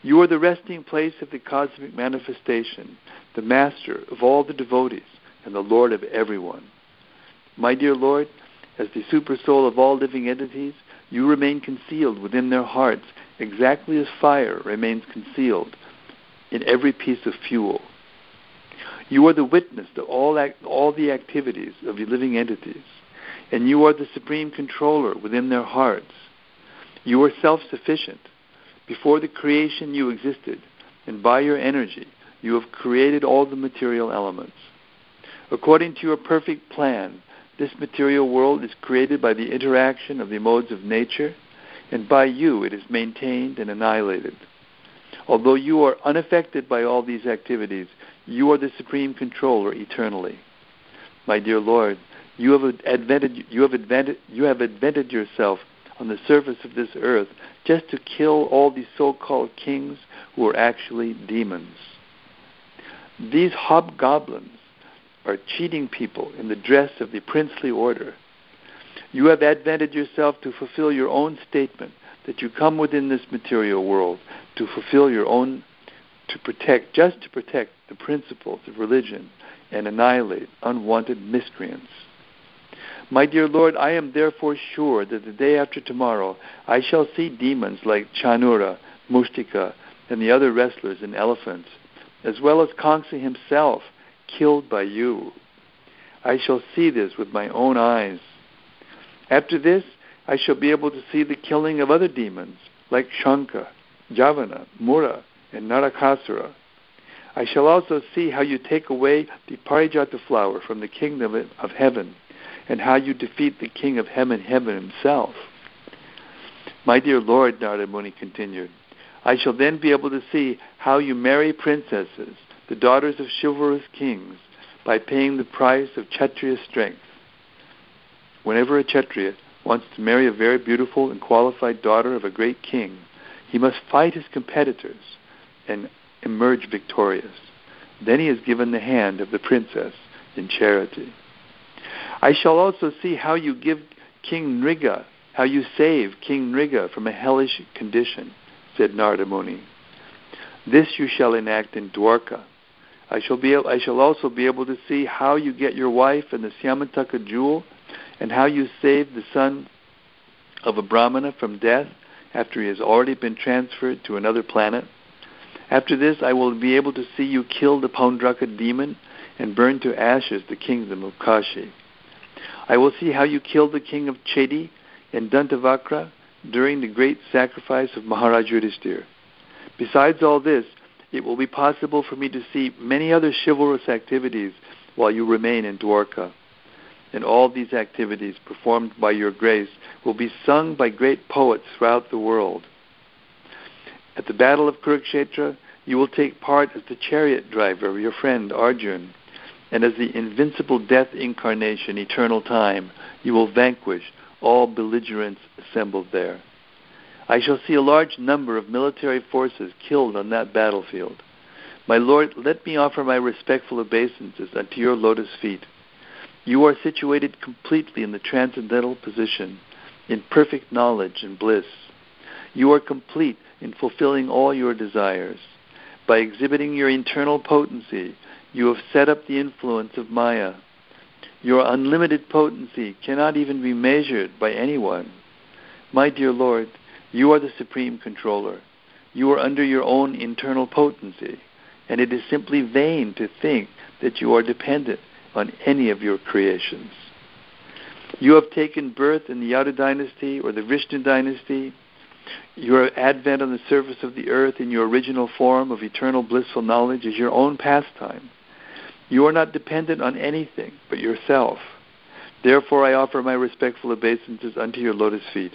You are the resting place of the cosmic manifestation, the master of all the devotees, and the Lord of everyone. My dear Lord, as the supersoul of all living entities, you remain concealed within their hearts, exactly as fire remains concealed in every piece of fuel. You are the witness to all, act, all the activities of the living entities, and you are the supreme controller within their hearts. You are self-sufficient. Before the creation you existed, and by your energy you have created all the material elements. According to your perfect plan, this material world is created by the interaction of the modes of nature, and by you it is maintained and annihilated. Although you are unaffected by all these activities, you are the supreme controller eternally. My dear Lord, you have advented, you have advented, you have advented yourself on the surface of this earth just to kill all these so-called kings who are actually demons. These hobgoblins are cheating people in the dress of the princely order. You have advented yourself to fulfill your own statement that you come within this material world to fulfill your own, to protect, just to protect the principles of religion and annihilate unwanted miscreants. My dear Lord, I am therefore sure that the day after tomorrow I shall see demons like Chanura, Mustika, and the other wrestlers and elephants, as well as Kamsa himself, killed by you. I shall see this with my own eyes. After this, I shall be able to see the killing of other demons, like Shanka, Javana, Mura, and Narakasura. I shall also see how you take away the Parijata flower from the kingdom of heaven, and how you defeat the king of heaven, heaven himself. My dear Lord, Narada Muni continued, I shall then be able to see how you marry princesses, the daughters of chivalrous kings, by paying the price of Kshatriya strength. Whenever a Kshatriya wants to marry a very beautiful and qualified daughter of a great king, he must fight his competitors and emerge victorious. Then he is given the hand of the princess in charity. I shall also see how you give King Nriga, how you save King Nriga from a hellish condition, said Narada Muni. This you shall enact in Dwarka. I shall be. I shall also be able to see how you get your wife and the Syamantaka jewel, and how you save the son of a Brahmana from death after he has already been transferred to another planet. After this, I will be able to see you kill the Paundraka demon and burn to ashes the kingdom of Kashi. I will see how you killed the king of Chedi and Dantavakra during the great sacrifice of Maharaj Yudhisthira. Besides all this, it will be possible for me to see many other chivalrous activities while you remain in Dwarka. And all these activities performed by your grace will be sung by great poets throughout the world. At the battle of Kurukshetra, you will take part as the chariot driver of your friend Arjun, and as the invincible death incarnation, eternal time, you will vanquish all belligerents assembled there. I shall see a large number of military forces killed on that battlefield. My Lord, let me offer my respectful obeisances unto your lotus feet. You are situated completely in the transcendental position, in perfect knowledge and bliss. You are complete in fulfilling all your desires. By exhibiting your internal potency, you have set up the influence of Maya. Your unlimited potency cannot even be measured by anyone. My dear Lord, you are the supreme controller. You are under your own internal potency, and it is simply vain to think that you are dependent on any of your creations. You have taken birth in the Yadu dynasty or the Vishnu dynasty. Your advent on the surface of the earth in your original form of eternal blissful knowledge is your own pastime. You are not dependent on anything but yourself. Therefore I offer my respectful obeisances unto your lotus feet.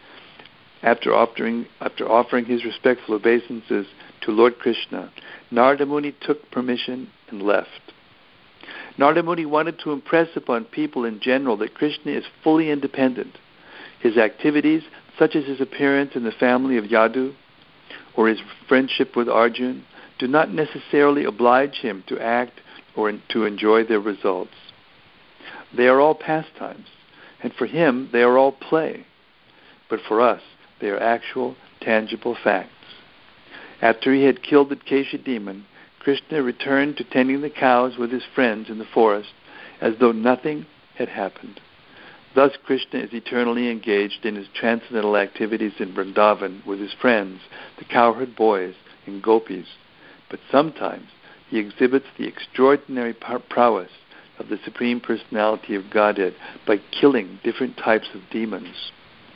After offering, after offering his respectful obeisances to Lord Krishna, Narada Muni took permission and left. Narada Muni wanted to impress upon people in general that Krishna is fully independent. His activities, such as his appearance in the family of Yadu or his friendship with Arjun, do not necessarily oblige him to act or to enjoy their results. They are all pastimes, and for him they are all play. But for us, they are actual, tangible facts. After he had killed the Kesha demon, Krishna returned to tending the cows with his friends in the forest as though nothing had happened. Thus Krishna is eternally engaged in his transcendental activities in Vrindavan with his friends, the cowherd boys and gopis. But sometimes he exhibits the extraordinary prowess of the Supreme Personality of Godhead by killing different types of demons.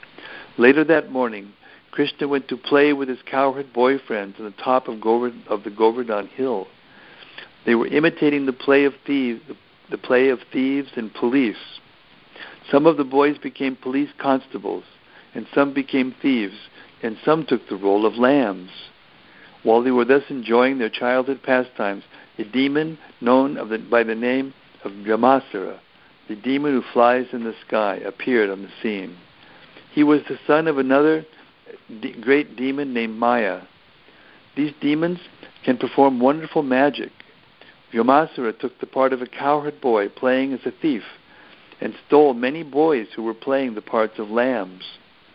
Later that morning, Krishna went to play with his cowherd boyfriends on the top of, Govard- of the Govardhan hill. They were imitating the play of thieves, the, the play of thieves and police. Some of the boys became police constables, and some became thieves, and some took the role of lambs. While they were thus enjoying their childhood pastimes, a demon known of the, by the name of Vyomasura, the demon who flies in the sky, appeared on the scene. He was the son of another de- great demon named Maya. These demons can perform wonderful magic. Vyomasura took the part of a cowherd boy playing as a thief, and stole many boys who were playing the parts of lambs.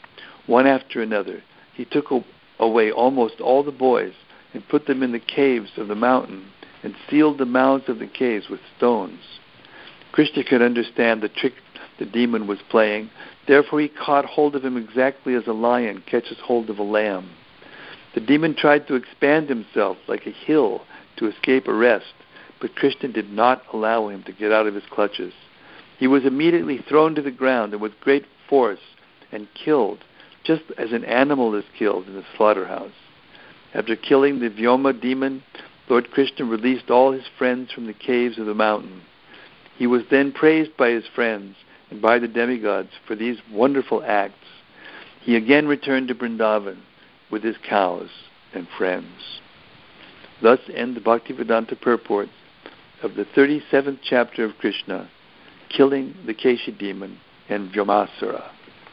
One after another, he took away almost all the boys and put them in the caves of the mountain and sealed the mouths of the caves with stones. Krishna could understand the trick the demon was playing, therefore he caught hold of him exactly as a lion catches hold of a lamb. The demon tried to expand himself like a hill to escape arrest, but Krishna did not allow him to get out of his clutches. He was immediately thrown to the ground and with great force and killed, just as an animal is killed in a slaughterhouse. After killing the Vyoma demon, Lord Krishna released all his friends from the caves of the mountain. He was then praised by his friends and by the demigods for these wonderful acts. He again returned to Vrindavan with his cows and friends. Thus end the Bhaktivedanta purports of the thirty-seventh chapter of Krishna, killing the Kesha demon and Vyomasura.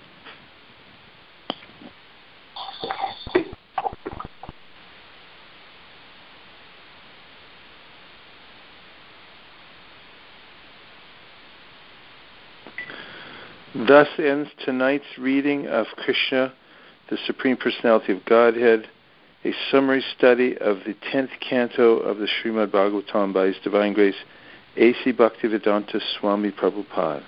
Thus ends tonight's reading of Krishna, the Supreme Personality of Godhead, a summary study of the tenth canto of the Srimad Bhagavatam by His Divine Grace, A C Bhaktivedanta Swami Prabhupada.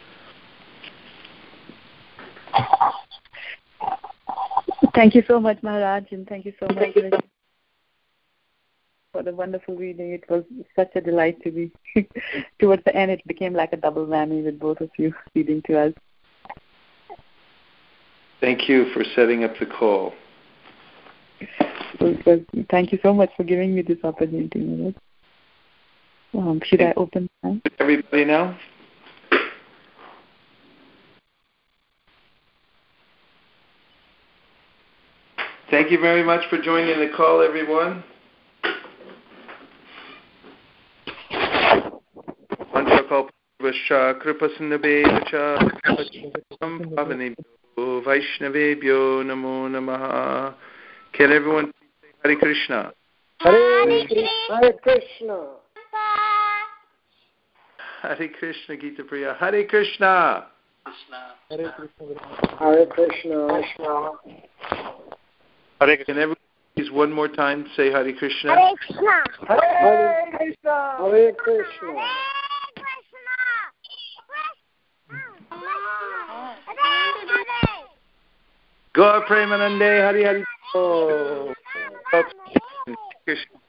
Thank you so much, Maharaj, and thank you so much for the wonderful reading. It was such a delight to be towards the end. It became like a double whammy with both of you reading to us. Thank you for setting up the call. So it was, thank you so much for giving me this opportunity, Maharaj. Um, should I open now? Everybody now? Thank you very much for joining the call, everyone. Vaishnavebhyo namo namaha. Can everyone say Hare Krishna? Hare Krishna. Hare Krishna, Gita Priya. Hare Krishna. Hare Krishna. Hare Krishna. Hare Krishna. Can everyone please one more time say Hare Krishna? Hare Krishna. Hare Krishna. Hare Krishna. Gaur Premanande Hari Hari. Oh. Krishna.